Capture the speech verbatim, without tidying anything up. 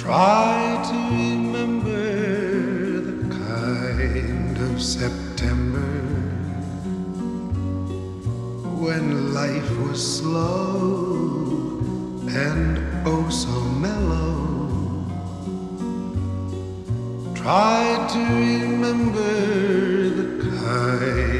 Try to remember the kind of September when life was slow and oh so mellow. Try to remember the kind